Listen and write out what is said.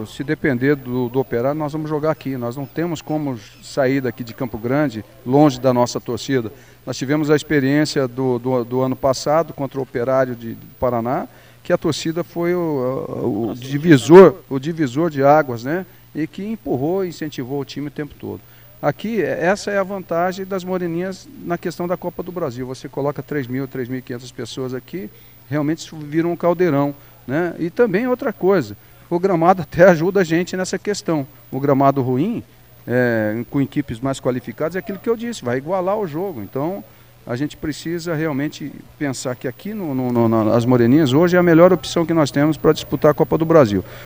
se depender do Operário, nós vamos jogar aqui. Nós não temos como sair daqui de Campo Grande, longe da nossa torcida. Nós tivemos a experiência do ano passado contra o Operário do Paraná, que a torcida foi o divisor de águas, né? E que empurrou e incentivou o time o tempo todo. Aqui, essa é a vantagem das Moreninhas na questão da Copa do Brasil. Você coloca 3.000, 3.500 pessoas aqui, realmente isso vira um caldeirão, né? E também outra coisa, o gramado até ajuda a gente nessa questão. O gramado ruim, com equipes mais qualificadas, é aquilo que eu disse, vai igualar o jogo. Então, a gente precisa realmente pensar que aqui nas Moreninhas hoje é a melhor opção que nós temos para disputar a Copa do Brasil.